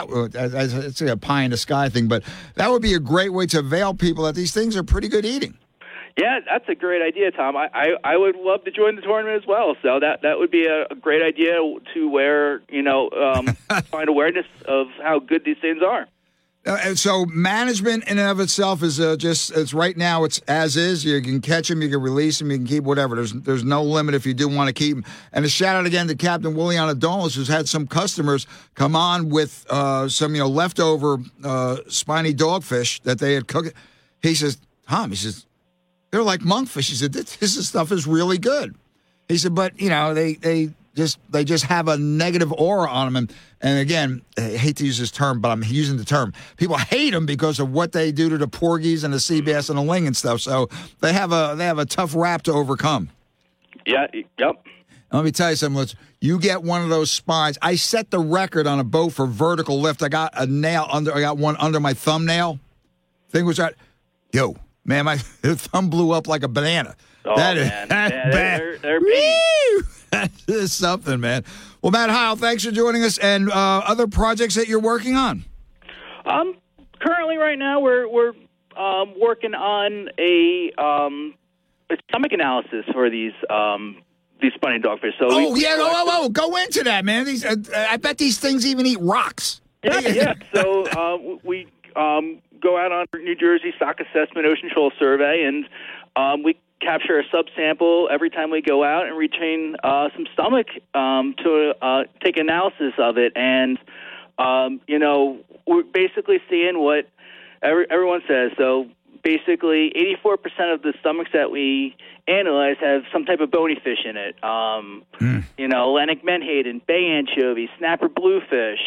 a pie in the sky thing, but that would be a great way to avail people that these things are pretty good eating. Yeah, that's a great idea, Tom. I would love to join the tournament as well. So that would be a great idea to find awareness of how good these things are. So management in and of itself is it's right now it's as is. You can catch them, you can release them, you can keep whatever. There's no limit if you do want to keep them. And a shout out again to Captain William Adonis, who's had some customers come on with some leftover spiny dogfish that they had cooked. He says, Tom, they're like monkfish. He said, this stuff is really good. He said, but they just have a negative aura on them. And again, I hate to use this term, but I'm using the term. People hate them because of what they do to the porgies and the sea bass and the ling and stuff. So they have a tough rap to overcome. Yeah. Yep. Let me tell you something. You get one of those spines. I set the record on a boat for vertical lift. I got one under my thumbnail. Thing was that, man, my thumb blew up like a banana. Oh, man. They're big. That is something, man. Well, Matt Heil, thanks for joining us. And other projects that you're working on? Currently, right now, we're working on a stomach analysis for these spiny dogfish. So go into that, man. I bet these things even eat rocks. Yeah. So we go out on New Jersey Stock Assessment Ocean Shoal Survey, and we capture a subsample every time we go out and retain some stomach to take analysis of it. And, we're basically seeing what everyone says. So basically 84% of the stomachs that we analyze have some type of bony fish in it. Atlantic menhaden, bay anchovy, snapper bluefish,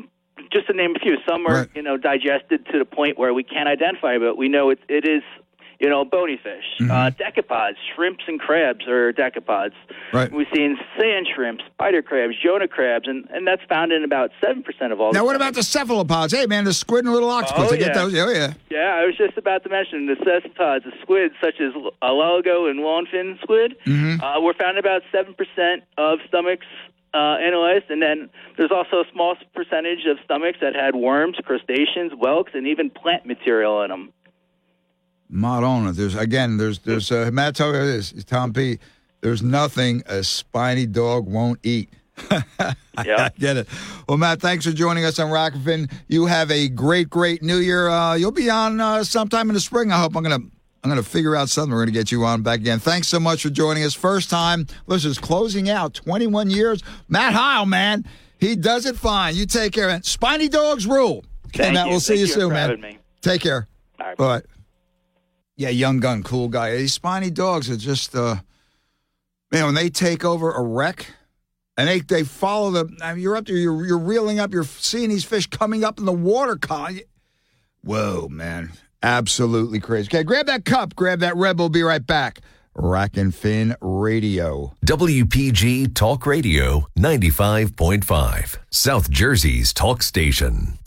just to name a few. Some are, digested to the point where we can't identify, but we know it is bony fish. Decapods, shrimps and crabs are decapods. Right. We've seen sand shrimps, spider crabs, Jonah crabs, and that's found in about 7% of all. Now, what about the cephalopods? Hey, man, the squid and little octopus. Get those. Oh, yeah. Yeah, I was just about to mention the cephalopods, the squid, such as loligo and longfin squid, were found in about 7% of stomachs analyzed, and then there's also a small percentage of stomachs that had worms, crustaceans, whelks, and even plant material in them. Madonna, there's Matt told me this, Tom P. There's nothing a spiny dog won't eat. I get it. Well, Matt, thanks for joining us on Rack and Fin. You have a great New Year. You'll be on sometime in the spring. I hope I'm gonna figure out something. We're gonna get you on back again. Thanks so much for joining us. First time listeners, closing out 21 years. Matt Heil, man, he does it fine. You take care, man. Spiny dogs rule. Okay, Matt, we'll see you soon, man. Take care. All right. Bye. Yeah, young gun, cool guy. These spiny dogs are just, when they take over a wreck and they follow you're up there, you're reeling up, you're seeing these fish coming up in the water column. Whoa, man. Absolutely crazy. Okay, grab that cup, grab that Red Bull. Be right back. Rack and Fin Radio. WPG Talk Radio 95.5. South Jersey's talk station.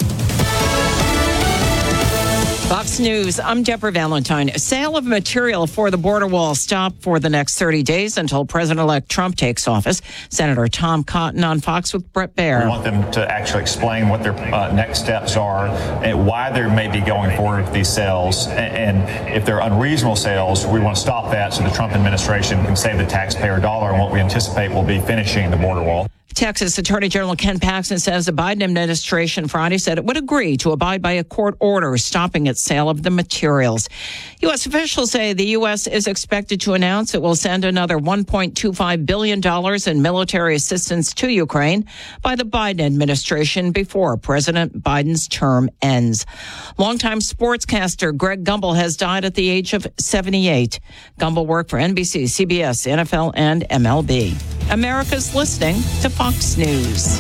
Fox News, I'm Deborah Valentine. A sale of material for the border wall stopped for the next 30 days until President-elect Trump takes office. Senator Tom Cotton on Fox with Brett Baer. We want them to actually explain what their next steps are and why they may be going forward with these sales. And if they're unreasonable sales, we want to stop that so the Trump administration can save the taxpayer dollar and what we anticipate will be finishing the border wall. Texas Attorney General Ken Paxton says the Biden administration Friday said it would agree to abide by a court order stopping its sale of the materials. U.S. officials say the U.S. is expected to announce it will send another $1.25 billion in military assistance to Ukraine by the Biden administration before President Biden's term ends. Longtime sportscaster Greg Gumbel has died at the age of 78. Gumbel worked for NBC, CBS, NFL, and MLB. America's listening to Fox News.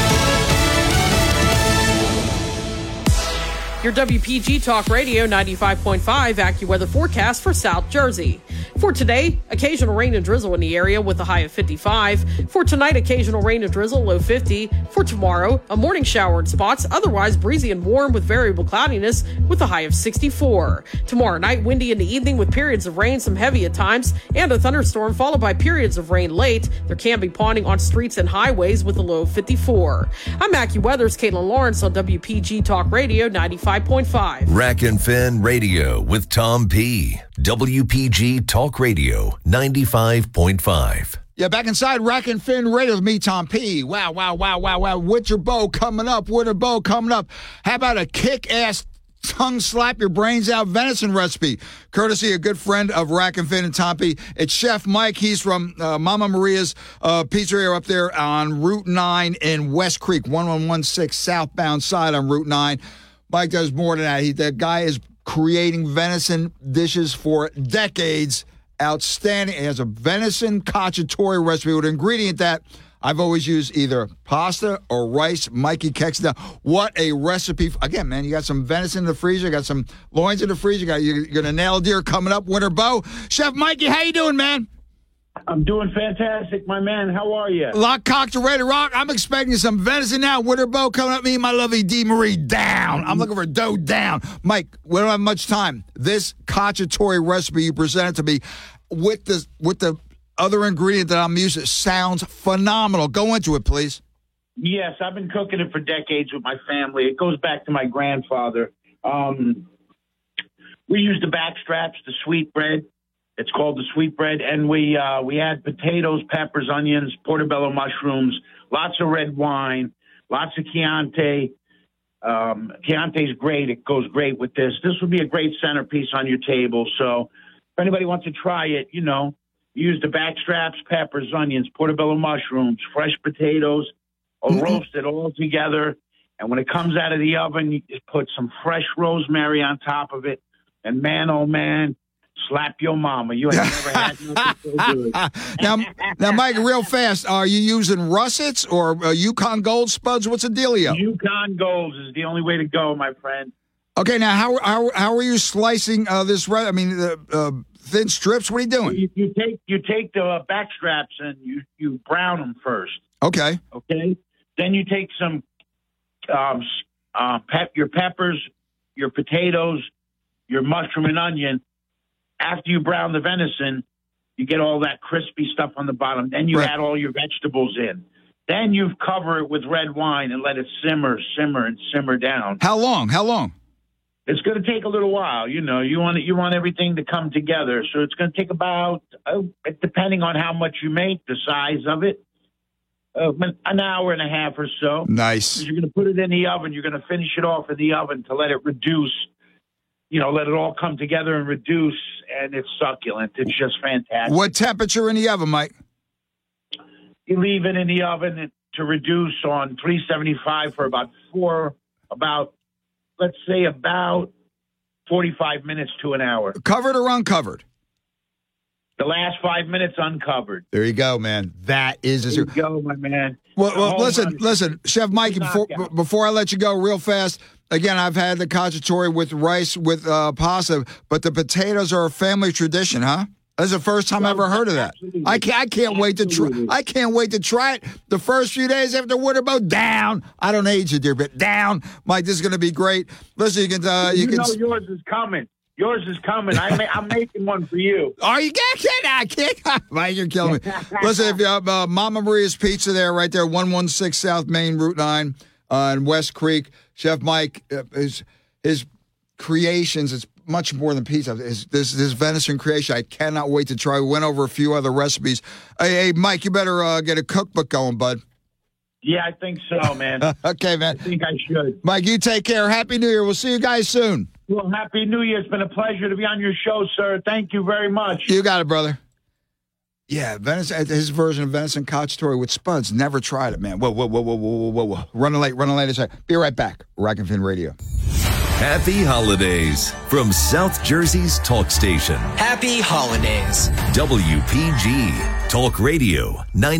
Your WPG Talk Radio 95.5 AccuWeather forecast for South Jersey. For today, occasional rain and drizzle in the area with a high of 55. For tonight, occasional rain and drizzle, low 50. For tomorrow, a morning shower in spots, otherwise breezy and warm with variable cloudiness with a high of 64. Tomorrow night, windy in the evening with periods of rain, some heavy at times, and a thunderstorm followed by periods of rain late. There can be ponding on streets and highways with a low of 54. I'm AccuWeather's Caitlin Lawrence on WPG Talk Radio 95.5. Rack and Fin Radio with Tom P. WPG Talk Radio 95.5. Yeah, back inside Rack and Fin Radio with me, Tom P. Wow. Winter Bow coming up. How about a kick-ass tongue slap your brains out venison recipe, courtesy a good friend of Rack and Fin and Tom P. It's Chef Mike. He's from Mama Maria's Pizzeria up there on Route 9 in West Creek, 1116 southbound side on Route 9. Mike does more than that. The guy is creating venison dishes for decades. Outstanding. He has a venison cacciatore recipe with an ingredient that I've always used either pasta or rice. Mikey Kexda. What a recipe. Again, man, you got some venison in the freezer. You got some loins in the freezer. You're going to nail deer coming up. Winter Bow. Chef Mikey, how you doing, man? I'm doing fantastic, my man. How are you? Lock, cocked, ready to rock. I'm expecting some venison now. Winter Bow coming up. Me and my lovely D. Marie down. I'm looking for dough down. Mike, we don't have much time. This cacciatore recipe you presented to me with the other ingredient that I'm using sounds phenomenal. Go into it, please. Yes, I've been cooking it for decades with my family. It goes back to my grandfather. We use the back straps, the sweetbread. It's called the sweetbread, and we add potatoes, peppers, onions, portobello mushrooms, lots of red wine, lots of Chianti. Chianti's great. It goes great with this. This would be a great centerpiece on your table. So if anybody wants to try it, use the back straps, peppers, onions, portobello mushrooms, fresh potatoes, roast it all together. And when it comes out of the oven, you just put some fresh rosemary on top of it. And man, oh man, slap your mama. You ain't never had nothing so good. Now, Mike, real fast, are you using russets or Yukon Gold spuds? What's the dealio? Yukon Golds is the only way to go, my friend. Okay, now how are you slicing this? I mean, thin strips. What are you doing? You take the back straps and you brown them first. Okay. Okay. Then you take some your peppers, your potatoes, your mushroom and onion. After you brown the venison, you get all that crispy stuff on the bottom. Then you add all your vegetables in. Then you cover it with red wine and let it simmer down. How long? It's going to take a little while. You know, you want everything to come together. So it's going to take about, depending on how much you make, the size of it, an hour and a half or so. Nice. You're going to put it in the oven. You're going to finish it off in the oven to let it reduce. You know, let it all come together and reduce, and it's succulent. It's just fantastic. What temperature in the oven, Mike? You leave it in the oven to reduce on 375 for about 45 minutes to an hour. Covered or uncovered? The last 5 minutes uncovered. There you go, man. That is... There you go, my man. Well, listen, Chef Mike, before I let you go real fast, again, I've had the cacciatore with rice with pasta, but the potatoes are a family tradition, huh? That's the first time I ever heard of that. Absolutely. I can't wait to try. I can't wait to try it. The first few days after winter boat down. I don't age you, dear, but down. Mike, this is going to be great. Listen, you can know yours is coming. Yours is coming. I'm making one for you. Are you kidding? I can't. Mike, you're killing me. Listen, if you have Mama Maria's Pizza there, right there, 116 South Main, Route 9 in West Creek. Chef Mike, his creations, it's much more than pizza. This venison creation, I cannot wait to try. We went over a few other recipes. Hey, Mike, you better get a cookbook going, bud. Yeah, I think so, man. Okay, man. I think I should. Mike, you take care. Happy New Year. We'll see you guys soon. Well, Happy New Year. It's been a pleasure to be on your show, sir. Thank you very much. You got it, brother. Yeah, venison. His version of venison cacciatore with spuds. Never tried it, man. Whoa. Running late. Be right back. Rack and Fin Radio. Happy holidays from South Jersey's talk station. Happy holidays. WPG Talk Radio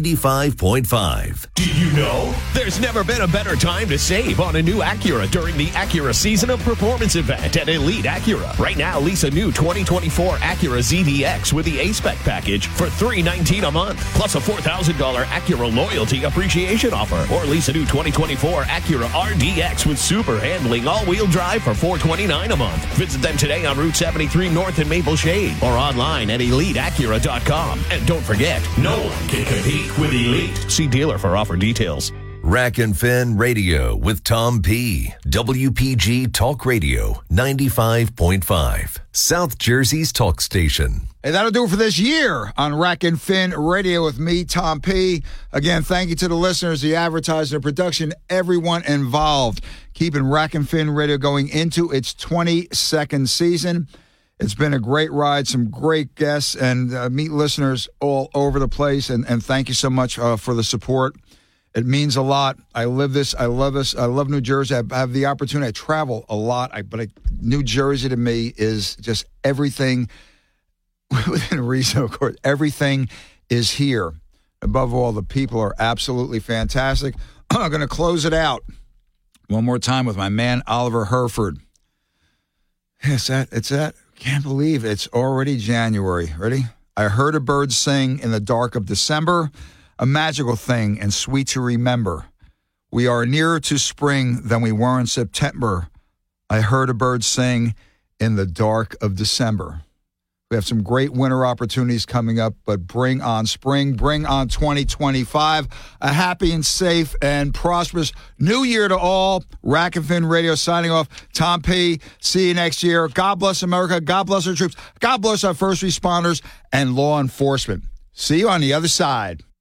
95.5. Do you know? There's never been a better time to save on a new Acura during the Acura Season of Performance event at Elite Acura. Right now, lease a new 2024 Acura ZDX with the A-Spec package for $319 a month, plus a $4,000 Acura Loyalty Appreciation offer. Or lease a new 2024 Acura RDX with super handling all-wheel drive for $429 a month. Visit them today on Route 73 North in Maple Shade or online at EliteAcura.com. And don't forget, no one can compete with Elite. See dealer for offer details. Rack and Fin Radio with Tom P. WPG Talk Radio 95.5. South Jersey's talk station. Hey, that'll do it for this year on Rack and Fin Radio with me, Tom P. Again, thank you to the listeners, the advertisers, the production, everyone involved, keeping Rack and Fin Radio going into its 22nd season. It's been a great ride, some great guests, and meet listeners all over the place. And thank you so much for the support. It means a lot. I live this. I love this. I love New Jersey. I have the opportunity. I travel a lot, but New Jersey to me is just everything within reason, of course. Everything is here. Above all, the people are absolutely fantastic. I'm going to close it out one more time with my man, Oliver Herford. It's that. Can't believe it's already January. Ready? I heard a bird sing in the dark of December, a magical thing and sweet to remember. We are nearer to spring than we were in September. I heard a bird sing in the dark of December. We have some great winter opportunities coming up, but bring on spring, bring on 2025. A happy and safe and prosperous new year to all. Rack and Fin Radio signing off. Tom P. See you next year. God bless America. God bless our troops. God bless our first responders and law enforcement. See you on the other side.